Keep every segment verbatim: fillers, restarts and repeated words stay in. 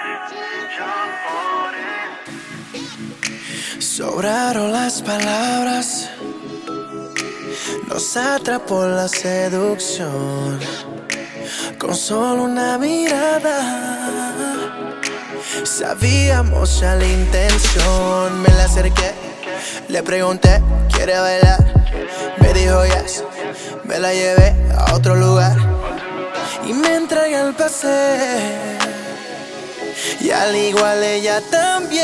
Sobraron las palabras, nos atrapó la seducción. Con solo una mirada sabíamos ya la intención. Me la acerqué, le pregunté, ¿quiere bailar? Me dijo yes, me la llevé a otro lugar y me entregué al placer. Y al igual ella también.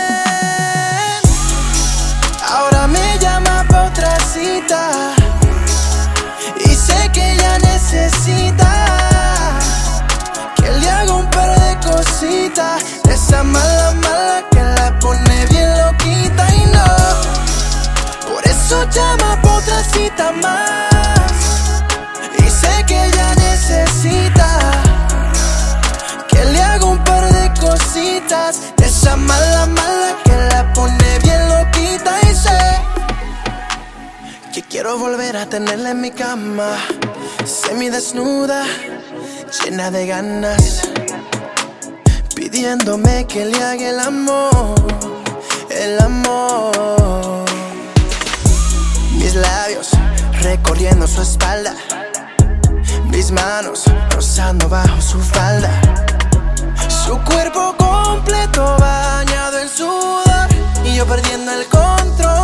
Ahora me llama pa' otra cita y sé que ella necesita que le haga un par de cositas, de esa mala, mala que la pone bien loquita. Y no, por eso llama pa' otra cita más. Y sé que ella necesita que le haga un par de cositas, de esa mala, mala que la pone bien loquita. Y sé que quiero volver a tenerla en mi cama, semidesnuda, llena de ganas, pidiéndome que le haga el amor, el amor. Mis labios recorriendo su espalda, mis manos rozando bajo su falda, su cuerpo completo bañado en sudor y yo perdiendo el control.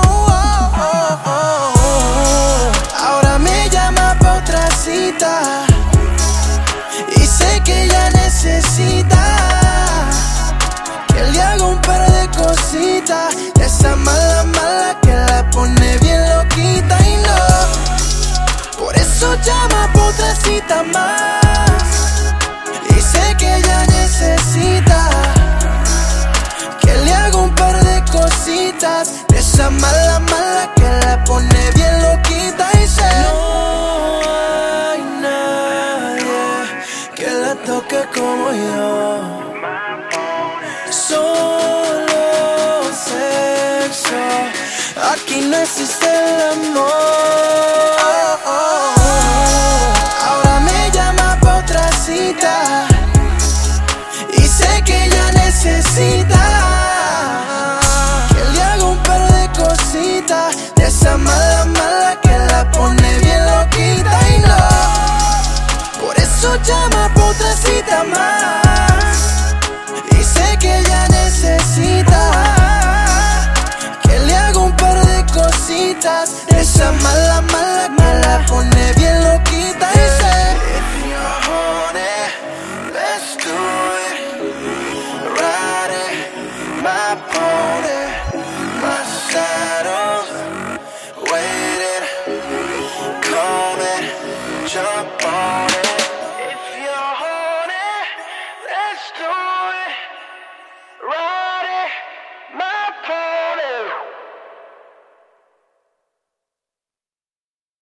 Ahora me llama pa' otra cita y sé que ella necesita que le haga un par de cositas, de esa mala, mala que la pone bien loquita. Y no, por eso llama pa' otra cita más. Y sé que ella necesita que le haga un par de cositas, de esa mala, mala que la pone bien loquita. Y sé no hay nadie que la toque como yo, solo sexo, aquí no existe el amor. Ahora me llama pa' otra cita y sé que ella necesita que le haga un par de cositas, de esa mala, mala que la pone bien loquita. Y no, por eso llama pa' otra cita más. Y sé que ella necesita que le haga un par de cositas, de esa mala, mala que la pone bien loquita. Y sé if you want it, let's do it. Ride it, my pony, my saddle, wait it, comb it, jump on it. If you want it, let's do it.